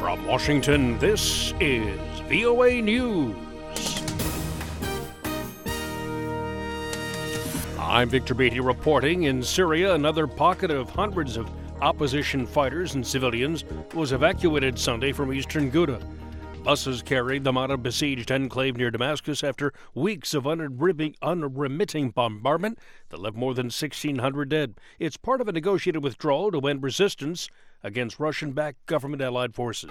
From Washington, this is VOA News. I'm Victor Beatty reporting. In Syria, another pocket of hundreds of opposition fighters and civilians was evacuated Sunday from eastern Ghouta. Buses carried them out of besieged enclave near Damascus after weeks of unremitting bombardment that left more than 1,600 dead. It's part of a negotiated withdrawal to end resistance against Russian-backed government-allied forces.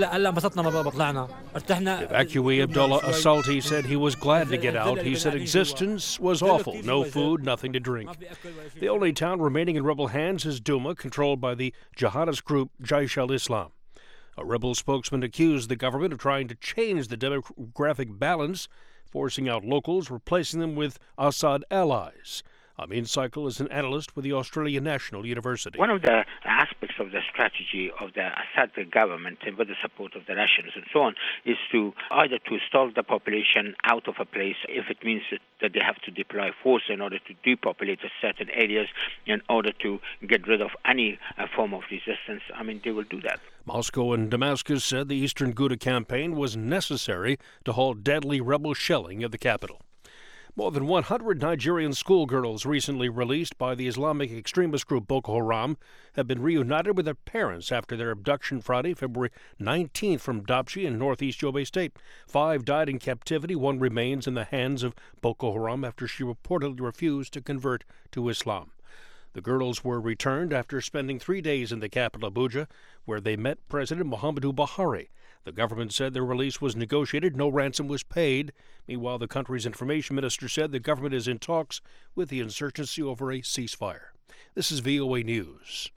Evacuee Abdullah Asalti said he was glad to get out. He said existence was awful. No food, nothing to drink. The only town remaining in rebel hands is Douma, controlled by the jihadist group Jaish al-Islam. A rebel spokesman accused the government of trying to change the demographic balance, forcing out locals, replacing them with Assad allies. Amin Saikal is an analyst with the Australian National University. One of the aspects of the strategy of the Assad government, with the support of the Russians and so on, is to either to stall the population out of a place if it means that they have to deploy force in order to depopulate certain areas in order to get rid of any form of resistance. I mean, they will do that. Moscow and Damascus said the Eastern Ghouta campaign was necessary to halt deadly rebel shelling of the capital. More than 100 Nigerian schoolgirls recently released by the Islamic extremist group Boko Haram have been reunited with their parents after their abduction Friday, February 19th from Dapchi in northeast Yobe State. 5 died in captivity. 1 remains in the hands of Boko Haram after she reportedly refused to convert to Islam. The girls were returned after spending 3 days in the capital, Abuja, where they met President Muhammadu Buhari. The government said their release was negotiated. No ransom was paid. Meanwhile, the country's information minister said the government is in talks with the insurgency over a ceasefire. This is VOA News.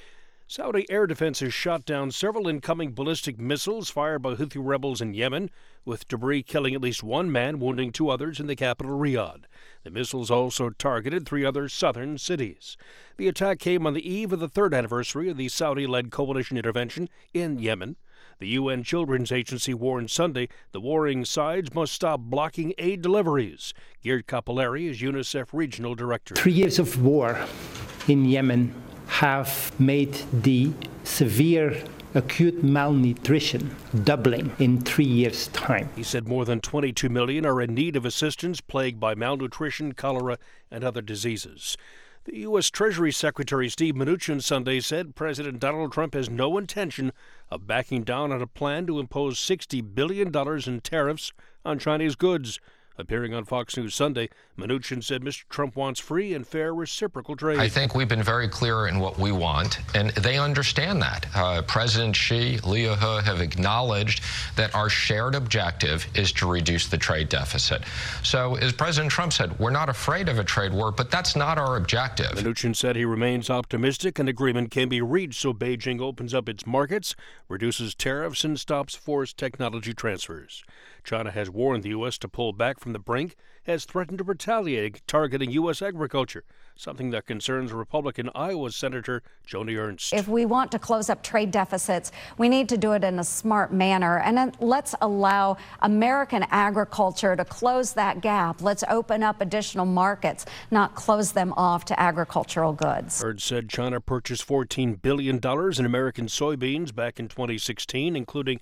Saudi air defense has shot down several incoming ballistic missiles fired by Houthi rebels in Yemen, with debris killing at least 1 man, wounding 2 others in the capital, Riyadh. The missiles also targeted 3 other southern cities. The attack came on the eve of the 3rd anniversary of the Saudi-led coalition intervention in Yemen. The UN Children's Agency warned Sunday the warring sides must stop blocking aid deliveries. Geert Capillari is UNICEF Regional Director. 3 years of war in Yemen have made the severe acute malnutrition doubling in 3 years' time. He said more than 22 million are in need of assistance, plagued by malnutrition, cholera, and other diseases. The U.S. Treasury Secretary Steve Mnuchin Sunday said President Donald Trump has no intention of backing down on a plan to impose $60 billion in tariffs on Chinese goods. Appearing on Fox News Sunday, Mnuchin said Mr. Trump wants free and fair reciprocal trade. I think we've been very clear in what we want, and they understand that. President Xi, Liu He have acknowledged that our shared objective is to reduce the trade deficit. So, as President Trump said, we're not afraid of a trade war, but that's not our objective. Mnuchin said he remains optimistic an agreement can be reached so Beijing opens up its markets, reduces tariffs, and stops forced technology transfers. China has warned the U.S. to pull back from the brink, has threatened to retaliate, targeting U.S. agriculture, something that concerns Republican Iowa Senator Joni Ernst. If we want to close up trade deficits, we need to do it in a smart manner. And then let's allow American agriculture to close that gap. Let's open up additional markets, not close them off to agricultural goods. Ernst said China purchased $14 billion in American soybeans back in 2016, including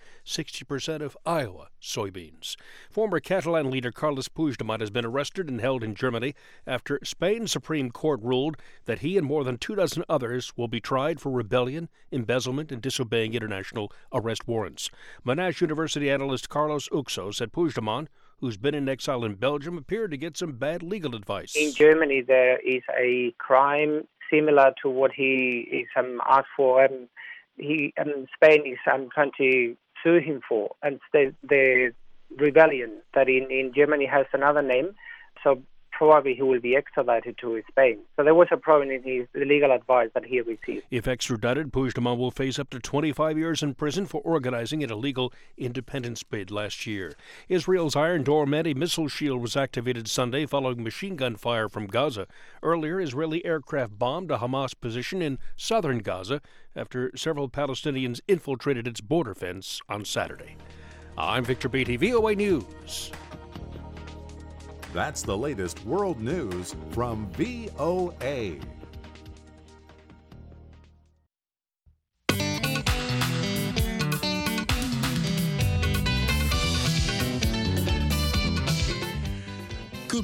60% of Iowa soybeans. Former Catalan leader Carles Puigdemont has been arrested and held in Germany after Spain's Supreme Court ruled that he and more than 24 others will be tried for rebellion, embezzlement, and disobeying international arrest warrants. Monash University analyst Carlos Uxo said Puigdemont, who's been in exile in Belgium, appeared to get some bad legal advice. In Germany, there is a crime similar to what he is asked for, and Spain is trying to sue him for, and the rebellion that in Germany has another name, so probably he will be extradited to Spain. So there was a problem in his legal advice that he received. If extradited, Puigdemont will face up to 25 years in prison for organizing an illegal independence bid last year. Israel's Iron Dome anti-missile shield was activated Sunday following machine gun fire from Gaza. Earlier, Israeli aircraft bombed a Hamas position in southern Gaza after several Palestinians infiltrated its border fence on Saturday. I'm Victor Beatty, VOA News. That's the latest world news from VOA.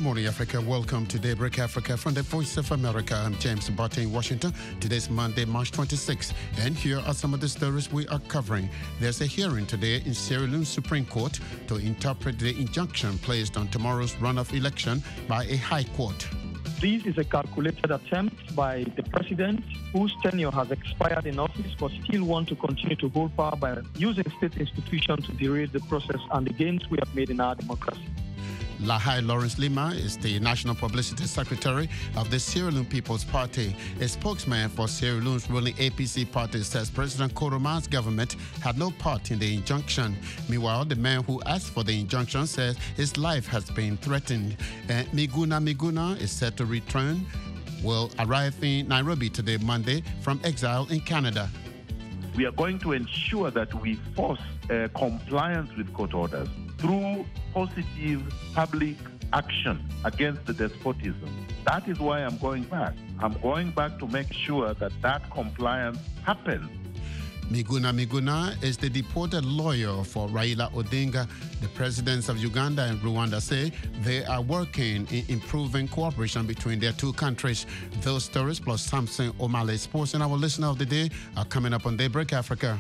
morning, Africa. Welcome to Daybreak Africa from the Voice of America. I'm James Barton in Washington. Today's Monday, March 26th. And here are some of the stories we are covering. There's a hearing today in Sierra Leone Supreme Court to interpret the injunction placed on tomorrow's runoff election by a high court. This is a calculated attempt by the president, whose tenure has expired in office, but still want to continue to hold power by using state institutions to derail the process and the gains we have made in our democracy. Lahai Lawrence Lima is the National Publicity Secretary of the Sierra Leone People's Party. A spokesman for Sierra Leone's ruling APC party says President Koroma's government had no part in the injunction. Meanwhile, the man who asked for the injunction says his life has been threatened. Miguna is set to return, will arrive in Nairobi today, Monday, from exile in Canada. We are going to ensure that we force compliance with court orders through positive public action against the despotism. That is why I'm going back. I'm going back to make sure that that compliance happens. Miguna is the deported lawyer for Raila Odinga. The presidents of Uganda and Rwanda say they are working in improving cooperation between their two countries. Those stories plus Samson O'Malley Sports and our listener of the day are coming up on Daybreak Africa.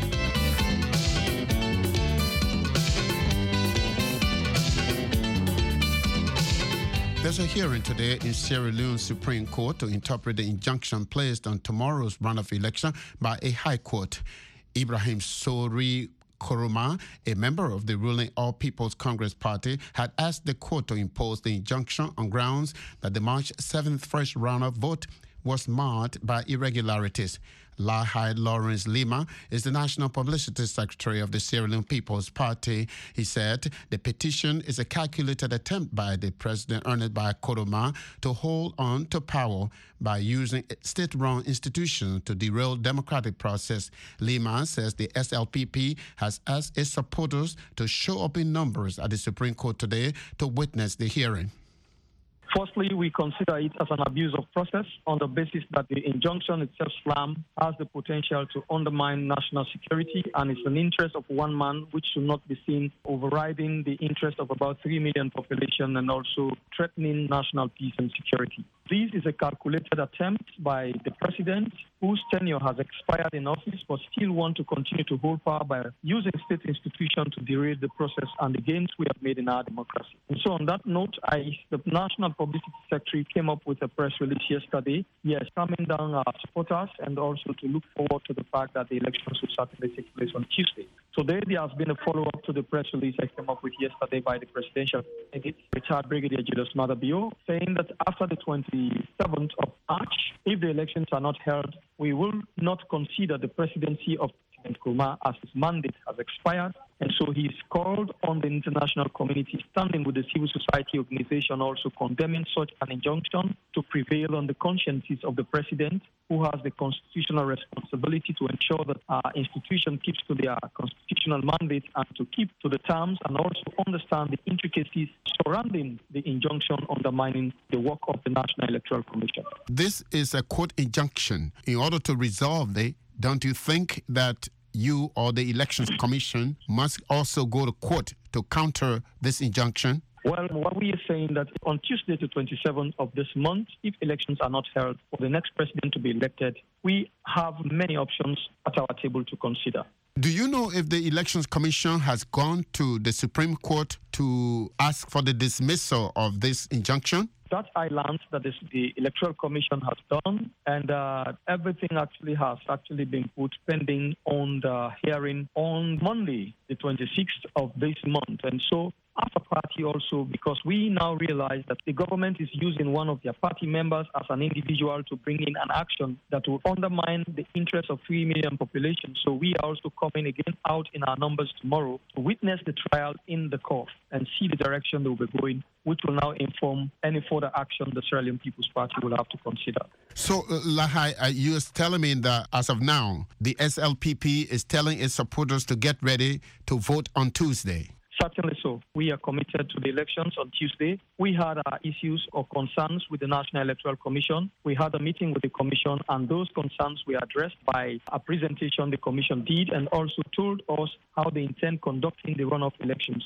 There's a hearing today in Sierra Leone Supreme Court to interpret the injunction placed on tomorrow's runoff election by a high court. Ibrahim Sori Koroma, a member of the ruling All People's Congress Party, had asked the court to impose the injunction on grounds that the March 7th first runoff vote was marred by irregularities. Lahai Lawrence Lima is the National Publicity Secretary of the Sierra Leone People's Party. He said the petition is a calculated attempt by the president, Ernest Bai Koroma, to hold on to power by using state-run institutions to derail democratic process. Lima says the SLPP has asked its supporters to show up in numbers at the Supreme Court today to witness the hearing. Firstly, we consider it as an abuse of process on the basis that the injunction itself, SLAM, has the potential to undermine national security and is an interest of one man which should not be seen overriding the interest of about 3 million population and also threatening national peace and security. This is a calculated attempt by the president, whose tenure has expired in office, but still want to continue to hold power by using state institutions to derail the process and the gains we have made in our democracy. And so on that note, the National Publicity Secretary came up with a press release yesterday, calming down our supporters and also to look forward to the fact that the elections will certainly take place on Tuesday. So there has been a follow-up to the press release I came up with yesterday by the presidential candidate, retired Brigadier Julius Maada Bio, saying that after the 27th of March, if the elections are not held, we will not consider the presidency of President Koroma as his mandate has expired. And so he's called on the international community, standing with the civil society organization, also condemning such an injunction to prevail on the consciences of the president, who has the constitutional responsibility to ensure that our institution keeps to their constitutional mandate and to keep to the terms and also understand the intricacies surrounding the injunction undermining the work of the National Electoral Commission. This is a court injunction. In order to resolve it, don't you think that you or the Elections Commission must also go to court to counter this injunction? Well, what we are saying that on Tuesday, the 27th of this month, if elections are not held for the next president to be elected, we have many options at our table to consider. Do you know if the Elections Commission has gone to the Supreme Court to ask for the dismissal of this injunction? That I learned that the Electoral Commission has done, and everything has been put pending on the hearing on Monday, the 26th of this month. And so as a party also, because we now realize that the government is using one of their party members as an individual to bring in an action that will undermine the interests of 3 million population. So we are also coming again out in our numbers tomorrow to witness the trial in the court and see the direction they will be going, which will now inform any further action the Sierra Leone People's Party will have to consider. So, Lahai, you are telling me that as of now, the SLPP is telling its supporters to get ready to vote on Tuesday? Certainly so. We are committed to the elections on Tuesday. We had our issues or concerns with the National Electoral Commission. We had a meeting with the Commission, and those concerns were addressed by a presentation the Commission did and also told us how they intend conducting the runoff elections.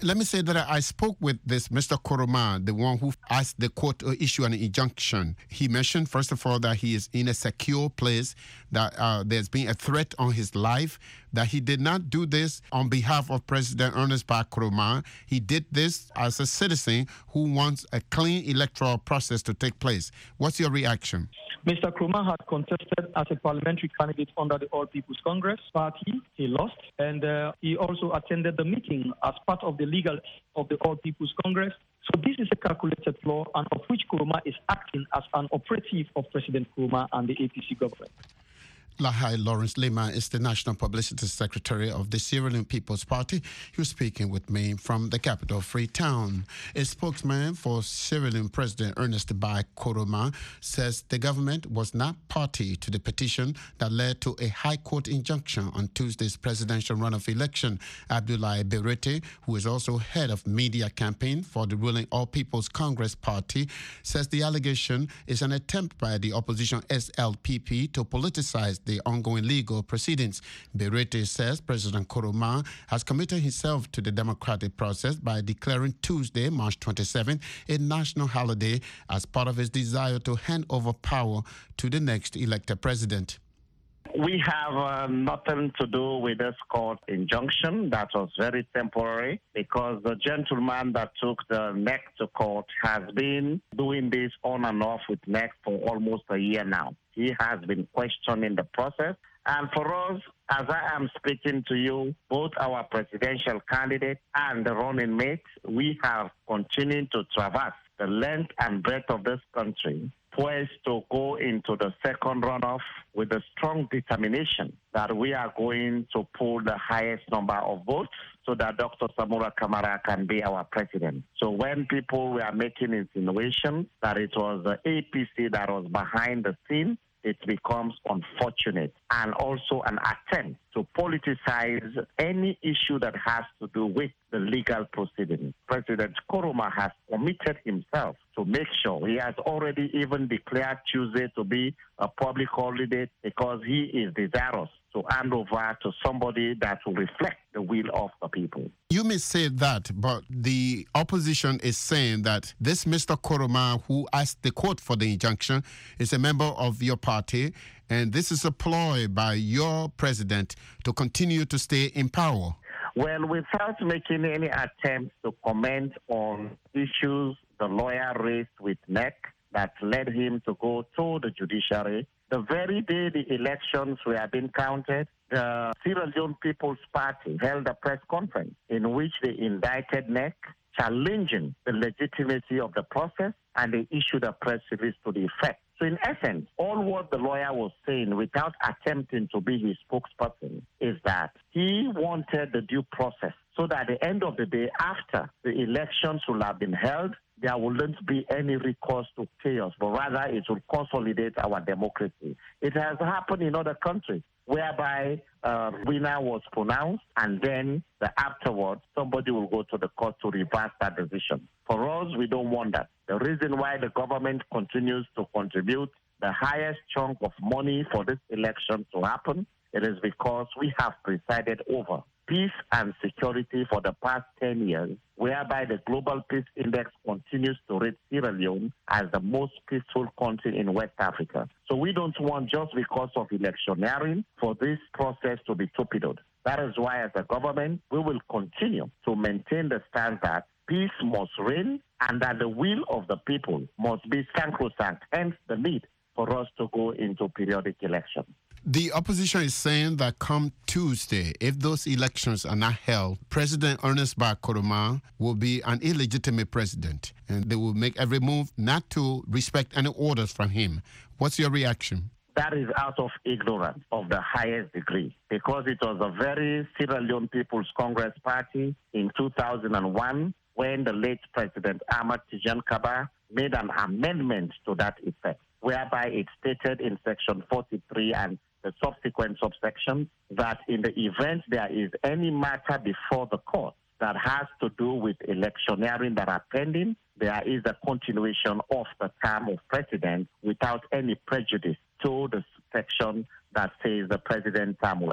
Let me say that I spoke with this Mr. Koroma, the one who asked the court to issue an injunction. He mentioned, first of all, that he is in a secure place, that there's been a threat on his life, that he did not do this on behalf of President Ernest Bai Koroma. He did this as a citizen who wants a clean electoral process to take place. What's your reaction? Mr. Koroma had contested as a parliamentary candidate under the All People's Congress Party. He lost, and he also attended the meeting as part of the legal of the All People's Congress. So this is a calculated flaw, and of which Koroma is acting as an operative of President Koroma and the APC government. Lahai Lawrence Lima is the National Publicity Secretary of the Sierra Leone People's Party. He was speaking with me from the capital, Freetown. A spokesman for Sierra Leone President Ernest Bai Koroma says the government was not party to the petition that led to a High Court injunction on Tuesday's presidential runoff election. Abdoulaye Berete, who is also head of media campaign for the ruling All People's Congress Party, says the allegation is an attempt by the opposition SLPP to politicize the ongoing legal proceedings. Berete says President Koroma has committed himself to the democratic process by declaring Tuesday, March 27, a national holiday as part of his desire to hand over power to the next elected president. We have nothing to do with this court injunction. That was very temporary because the gentleman that took the NEC to court has been doing this on and off with NEC for almost a year now. He has been questioning the process. And for us, as I am speaking to you, both our presidential candidate and the running mate, we have continued to traverse the length and breadth of this country, poised to go into the second runoff with a strong determination that we are going to pull the highest number of votes so that Dr. Samura Kamara can be our president. So when people were making insinuations that it was the APC that was behind the scene, it becomes unfortunate and also an attempt to politicize any issue that has to do with the legal proceedings. President Koroma has committed himself to make sure. He has already even declared Tuesday to be a public holiday because he is desirous to hand over to somebody that will reflect the will of the people. You may say that, but the opposition is saying that this Mr. Koroma, who asked the court for the injunction, is a member of your party, and this is a ploy by your president to continue to stay in power. Well, without making any attempt to comment on issues the lawyer raised with NEC that led him to go to the judiciary, the very day the elections were being counted, the Sierra Leone People's Party held a press conference in which they indicted NEC, challenging the legitimacy of the process, and they issued a press release to the effect. So in essence, all what the lawyer was saying without attempting to be his spokesperson is that he wanted the due process so that at the end of the day, after the elections will have been held, there wouldn't be any recourse to chaos, but rather it will consolidate our democracy. It has happened in other countries whereby winner was pronounced and then afterwards somebody will go to the court to reverse that decision. For us, we don't want that. The reason why the government continues to contribute the highest chunk of money for this election to happen, it is because we have presided over peace and security for the past 10 years, whereby the Global Peace Index continues to rate Sierra Leone as the most peaceful country in West Africa. So we don't want, just because of electioneering, for this process to be torpedoed. That is why, as a government, we will continue to maintain the stance that peace must reign and that the will of the people must be sacrosanct, hence the need for us to go into periodic elections. The opposition is saying that come Tuesday, if those elections are not held, President Ernest Bai Koroma will be an illegitimate president, and they will make every move not to respect any orders from him. What's your reaction? That is out of ignorance of the highest degree, because it was a very Sierra Leone People's Congress Party in 2001 when the late President Ahmad Tijan Kaba made an amendment to that effect, whereby it stated in Section 43 and the subsequent subsections that in the event there is any matter before the court that has to do with electioneering that are pending, there is a continuation of the term of president without any prejudice to the section that says the president's term will end.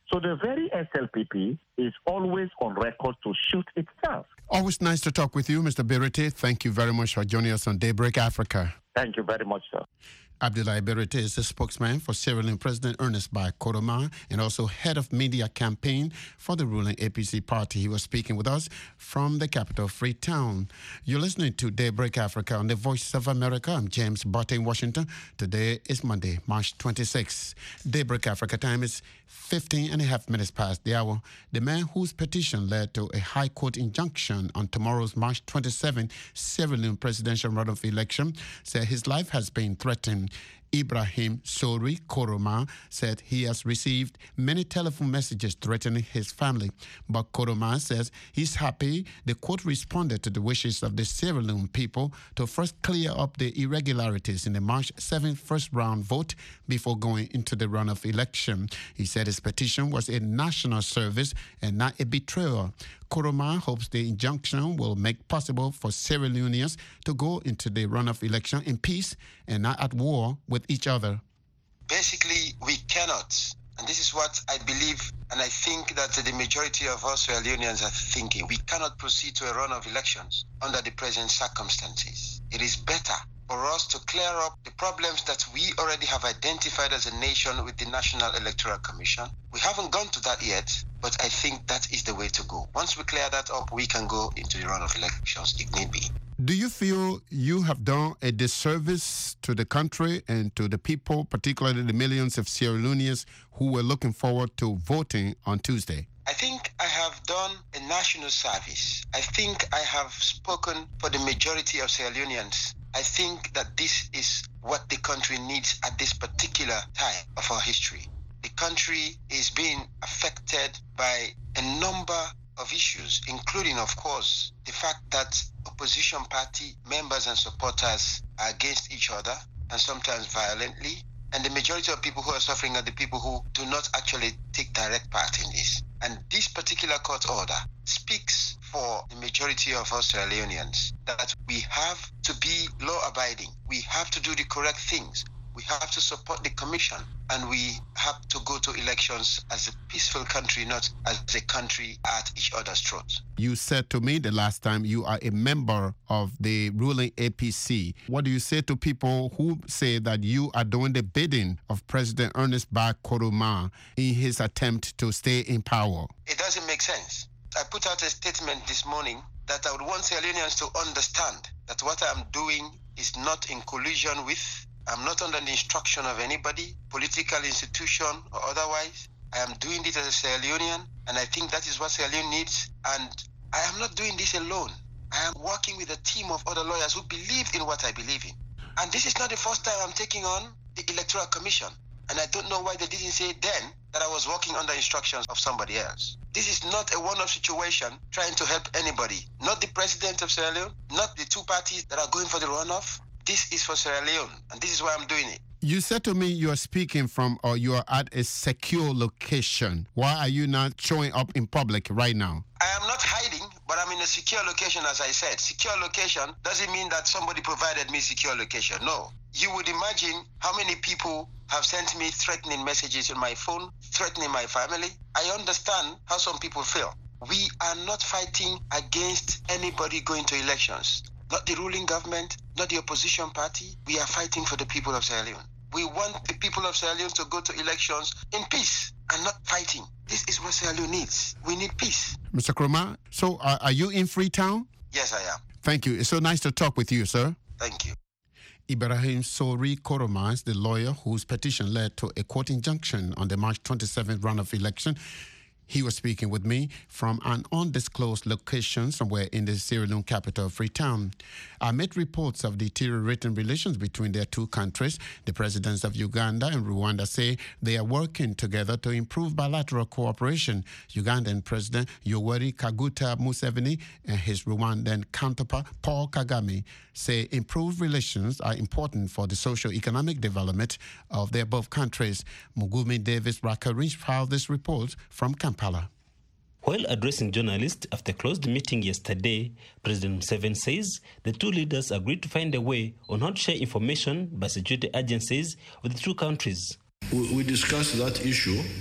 So the very SLPP is always on record to shoot itself. Always nice to talk with you, Mr. Berete. Thank you very much for joining us on Daybreak Africa. Thank you very much, sir. Abdoulaye Berete is the spokesman for Sierra Leone President Ernest Bai Koroma and also head of media campaign for the ruling APC party. He was speaking with us from the capital, Freetown. You're listening to Daybreak Africa on the Voice of America. I'm James Botte in Washington. Today is Monday, March 26. Daybreak Africa time is 15 and a half minutes past the hour. The man whose petition led to a high court injunction on tomorrow's March 27 Sierra Leone presidential runoff election said his life has been threatened. Ibrahim Sori Koroma said he has received many telephone messages threatening his family. But Koroma says he's happy the court responded to the wishes of the Sierra Leone people to first clear up the irregularities in the March 7th first round vote before going into the runoff election. He said his petition was a national service and not a betrayal. Koroma hopes the injunction will make possible for Sierra Leoneans to go into the runoff election in peace and not at war with each other. Basically, we cannot, and this is what I believe, and I think that the majority of us Sierra Leoneans are thinking, we cannot proceed to a runoff elections under the present circumstances. It is better for us to clear up the problems that we already have identified as a nation with the National Electoral Commission. We haven't gone to that yet, but I think that is the way to go. Once we clear that up, we can go into the runoff elections if need be. Do you feel you have done a disservice to the country and to the people, particularly the millions of Sierra Leoneans who were looking forward to voting on Tuesday? I think I have done a national service. I think I have spoken for the majority of Sierra Leoneans. I think that this is what the country needs at this particular time of our history. The country is being affected by a number of issues, including, of course, the fact that opposition party members and supporters are against each other and sometimes violently. And the majority of people who are suffering are the people who do not actually take direct part in this. And this particular court order speaks for the majority of us Sierra Leoneans that we have to be law-abiding. We have to do the correct things. We have to support the commission, and we have to go to elections as a peaceful country, not as a country at each other's throats. You said to me the last time you are a member of the ruling APC. What do you say to people who say that you are doing the bidding of President Ernest Bai Koroma in his attempt to stay in power? It doesn't make sense. I put out a statement this morning that I would want Sierra Leoneans to understand that what I'm doing is not in collusion with, I'm not under the instruction of anybody, political institution or otherwise. I am doing this as a Sierra Leonean, and I think that is what Sierra Leone needs. And I am not doing this alone. I am working with a team of other lawyers who believe in what I believe in. And this is not the first time I'm taking on the Electoral Commission. And I don't know why they didn't say then that I was working under instructions of somebody else. This is not a one-off situation trying to help anybody. Not the president of Sierra Leone, not the two parties that are going for the runoff. This is for Sierra Leone, and this is why I'm doing it. You said to me you are speaking from, or you are at a secure location. Why are you not showing up in public right now? I am not hiding, but I'm in a secure location, as I said. Secure location doesn't mean that somebody provided me secure location. No. You would imagine how many people have sent me threatening messages on my phone, threatening my family. I understand how some people feel. We are not fighting against anybody going to elections. Not the ruling government, not the opposition party. We are fighting for the people of Sierra Leone. We want the people of Sierra Leone to go to elections in peace and not fighting. This is what Sierra Leone needs. We need peace. Mr. Koroma, so are you in Freetown? Yes, I am. Thank you. It's so nice to talk with you, sir. Thank you. Ibrahim Sori Koroma is the lawyer whose petition led to a court injunction on the March 27th runoff election. He was speaking with me from an undisclosed location somewhere in the Sierra Leone capital, Freetown. I met reports of deteriorating relations between their two countries. The presidents of Uganda and Rwanda say they are working together to improve bilateral cooperation. Ugandan President Yoweri Kaguta Museveni and his Rwandan counterpart Paul Kagame say improved relations are important for the socio-economic development of their both countries. Mugumi Davis Rakarinch filed this report from Kampala. While addressing journalists after closed meeting yesterday, President Museveni says the two leaders agreed to find a way on how to share information by security agencies with the two countries. We discussed that issue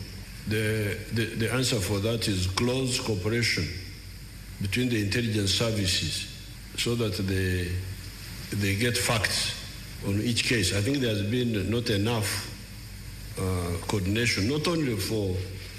The answer for that is close cooperation between the intelligence services so that they get facts on each case. I think there has been not enough coordination, not only for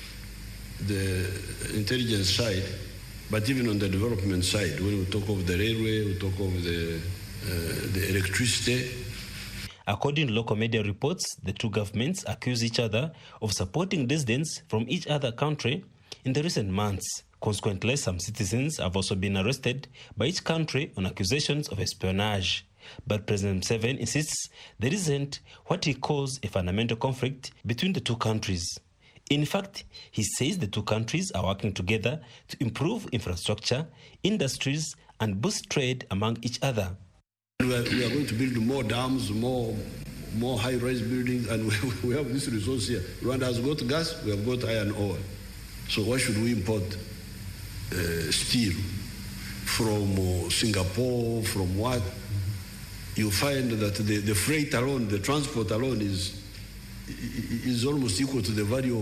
the intelligence side, but even on the development side. When we talk of the railway, we talk of the electricity. According to local media reports, the two governments accuse each other of supporting dissidents from each other country in the recent months. Consequently, some citizens have also been arrested by each country on accusations of espionage. But President Museveni insists there isn't what he calls a fundamental conflict between the two countries. In fact, he says the two countries are working together to improve infrastructure, industries, and boost trade among each other. We are going to build more dams, more high-rise buildings, and we have this resource here. Rwanda has got gas, we have got iron ore. So why should we import steel from Singapore, from what? You find that the freight alone, the transport alone is almost equal to the value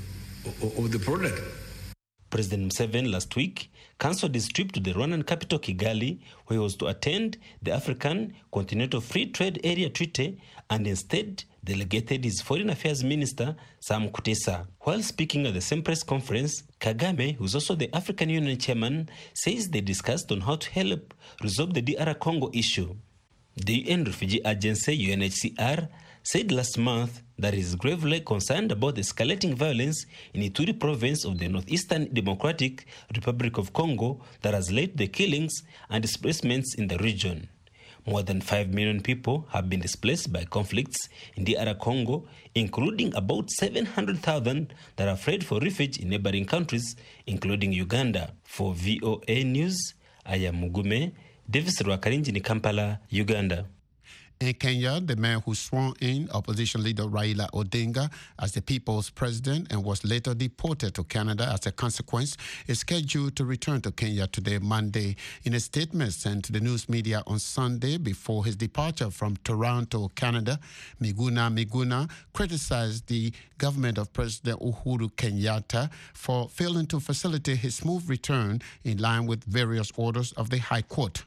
of the product. President Museveni last week cancelled his trip to the Rwandan capital Kigali, where he was to attend the African Continental Free Trade Area Treaty, and instead delegated his Foreign Affairs Minister, Sam Kutesa. While speaking at the same press conference, Kagame, who's also the African Union chairman, says they discussed on how to help resolve the DR Congo issue. The UN Refugee Agency, UNHCR, said last month that it is gravely concerned about escalating violence in Ituri province of the Northeastern Democratic Republic of Congo that has led to the killings and displacements in the region. More than 5 million people have been displaced by conflicts in DR Congo, including about 700,000 that are fled for refuge in neighboring countries, including Uganda. For VOA News, I am Mugume, Davis Rwakarinji in Kampala, Uganda. In Kenya, the man who swore in opposition leader Raila Odinga as the people's president and was later deported to Canada as a consequence is scheduled to return to Kenya today, Monday. In a statement sent to the news media on Sunday before his departure from Toronto, Canada, Miguna criticized the government of President Uhuru Kenyatta for failing to facilitate his smooth return in line with various orders of the High Court.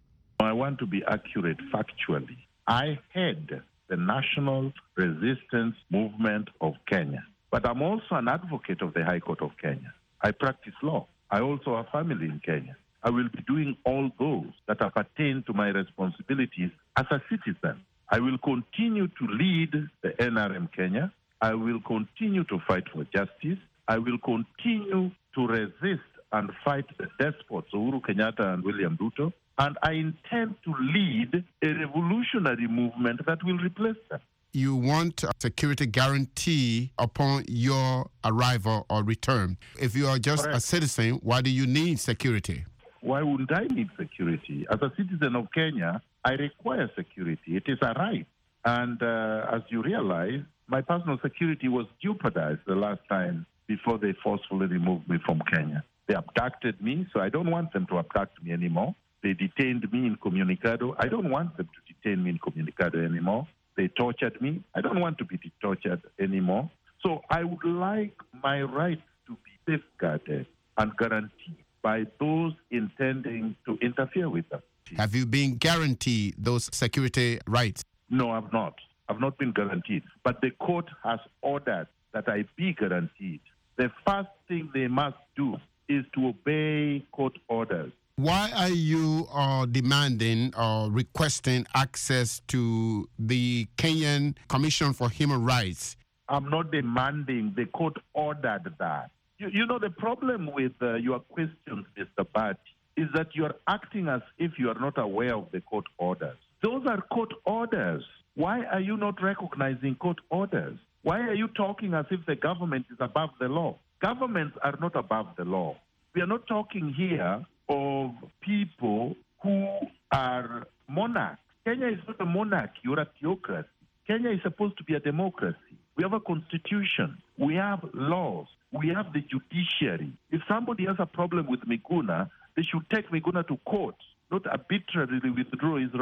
I want to be accurate factually. I head the National Resistance Movement of Kenya, but I'm also an advocate of the High Court of Kenya. I practice law. I also have family in Kenya. I will be doing all those that pertain to my responsibilities as a citizen. I will continue to lead the NRM Kenya. I will continue to fight for justice. I will continue to resist and fight the despots, Uhuru Kenyatta and William Ruto. And I intend to lead a revolutionary movement that will replace them. You want a security guarantee upon your arrival or return. If you are just a citizen, why do you need security? Why wouldn't I need security? As a citizen of Kenya, I require security. It is a right. And as you realize, my personal security was jeopardized the last time before they forcefully removed me from Kenya. They abducted me, so I don't want them to abduct me anymore. They detained me in Communicado. I don't want them to detain me in Communicado anymore. They tortured me. I don't want to be tortured anymore. So I would like my rights to be safeguarded and guaranteed by those intending to interfere with them. Have you been guaranteed those security rights? No, I've not. I've not been guaranteed. But the court has ordered that I be guaranteed. The first thing they must do is to obey court orders. Why are you demanding or requesting access to the Kenyan Commission for Human Rights? I'm not demanding. The court ordered that. You know, the problem with your questions, Mr. Bhatt, is that you're acting as if you are not aware of the court orders. Those are court orders. Why are you not recognizing court orders? Why are you talking as if the government is above the law? Governments are not above the law. We are not talking here of people who are monarchs. Kenya is not a monarchy or a theocracy. Kenya is supposed to be a democracy. We have a constitution. We have laws. We have the judiciary. If somebody has a problem with Miguna, they should take Miguna to court, not arbitrarily withdraw his rights.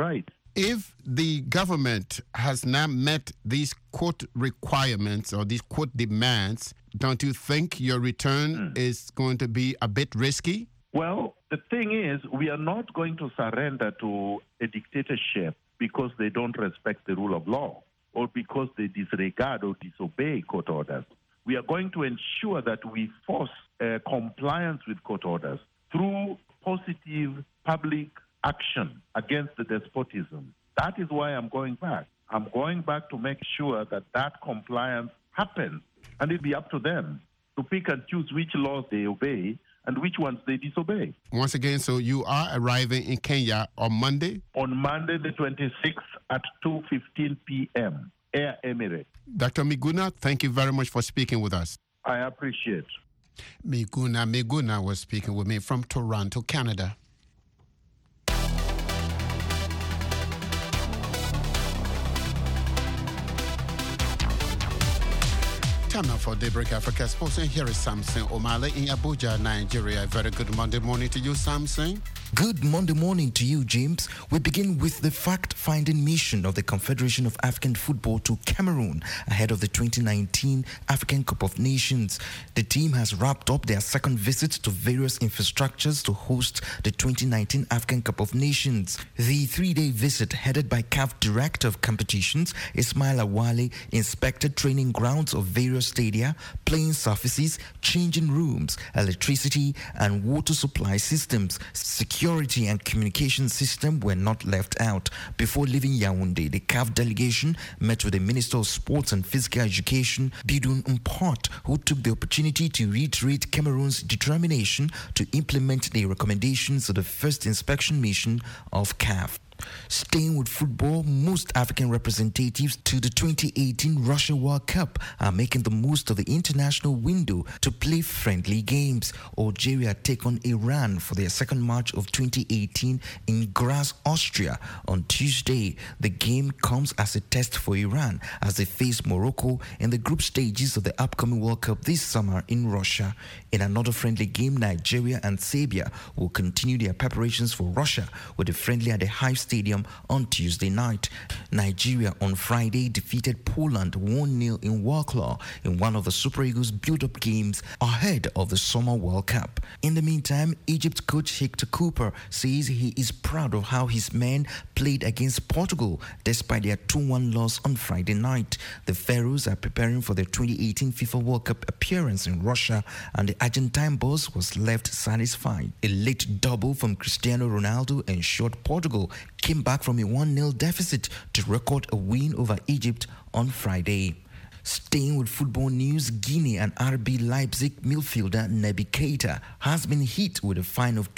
If the government has not met these quote requirements or these quote demands, don't you think your return is going to be a bit risky? Well, the thing is, we are not going to surrender to a dictatorship because they don't respect the rule of law or because they disregard or disobey court orders. We are going to ensure that we force compliance with court orders through positive public action against the despotism. That is why I'm going back. I'm going back to make sure that that compliance happens. And it'll be up to them to pick and choose which laws they obey and which ones they disobey. Once again, so you are arriving in Kenya on Monday? On Monday the 26th at 2:15 p.m., Air Emirates. Dr. Miguna, thank you very much for speaking with us. I appreciate. Miguna was speaking with me from Toronto, Canada. Time now for Daybreak Africa Sports, and here is Samson Omale in Abuja, Nigeria. A very good Monday morning to you, Samson. Good Monday morning to you, James. We begin with the fact-finding mission of the Confederation of African Football to Cameroon ahead of the 2019 African Cup of Nations. The team has wrapped up their second visit to various infrastructures to host the 2019 African Cup of Nations. The three-day visit, headed by CAF Director of Competitions, Ismail Awale, inspected training grounds of various stadia, playing surfaces, changing rooms, electricity and water supply systems. Security and communication system were not left out. Before leaving Yaoundé, the CAF delegation met with the Minister of Sports and Physical Education, Bidun Mpot, who took the opportunity to reiterate Cameroon's determination to implement the recommendations of the first inspection mission of CAF. Staying with football, most African representatives to the 2018 Russia World Cup are making the most of the international window to play friendly games. Algeria take on Iran for their second match of 2018 in Graz, Austria on Tuesday. The game comes as a test for Iran as they face Morocco in the group stages of the upcoming World Cup this summer in Russia. In another friendly game, Nigeria and Serbia will continue their preparations for Russia with a friendly at the Hive Stadium on Tuesday night. Nigeria on Friday defeated Poland 1-0 in Warsaw in one of the Super Eagles' build-up games ahead of the Summer World Cup. In the meantime, Egypt coach Hector Cooper says he is proud of how his men played against Portugal despite their 2-1 loss on Friday night. The Pharaohs are preparing for their 2018 FIFA World Cup appearance in Russia, and the Argentine boss was left satisfied. A late double from Cristiano Ronaldo ensured Portugal came back from a 1-0 deficit to record a win over Egypt on Friday. Staying with football news, Guinea and RB Leipzig midfielder Naby Keita has been hit with a fine of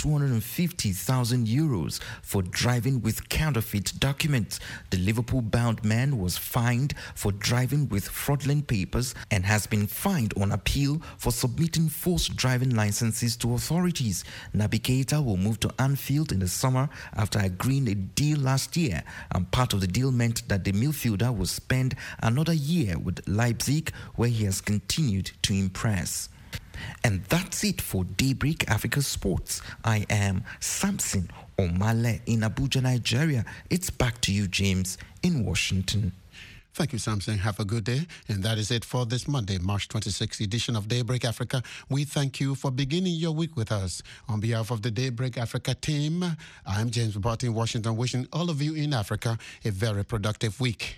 €250,000 for driving with counterfeit documents. The Liverpool-bound man was fined for driving with fraudulent papers and has been fined on appeal for submitting false driving licenses to authorities. Naby Keita will move to Anfield in the summer after agreeing a deal last year, and part of the deal meant that the midfielder will spend another year with Leipzig, where he has continued to impress. And that's it for Daybreak Africa Sports. I am Samson Omale in Abuja, Nigeria. It's back to you, James, in Washington. Thank you, Samson. Have a good day. And that is it for this Monday, March 26th edition of Daybreak Africa. We thank you for beginning your week with us. On behalf of the Daybreak Africa team, I'm James Barton in Washington, wishing all of you in Africa a very productive week.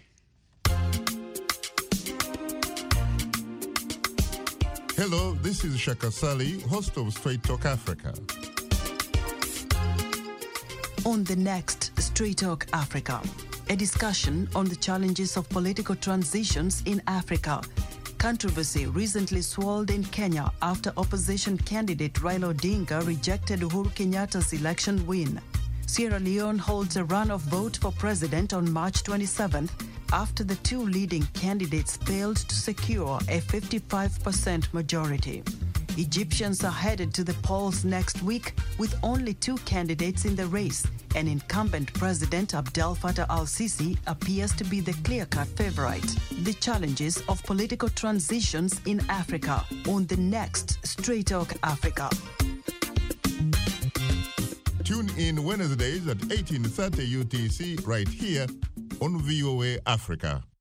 Hello, this is Shaka Sali, host of Straight Talk Africa. On the next Straight Talk Africa, a discussion on the challenges of political transitions in Africa. Controversy recently swelled in Kenya after opposition candidate Raila Odinga rejected Uhuru Kenyatta's election win. Sierra Leone holds a runoff vote for president on March 27th after the two leading candidates failed to secure a 55% majority. Egyptians are headed to the polls next week with only two candidates in the race, and incumbent President Abdel Fattah al-Sisi appears to be the clear-cut favorite. The challenges of political transitions in Africa on the next Straight Talk Africa. Tune in Wednesdays at 18:30 UTC right here on VOA Africa.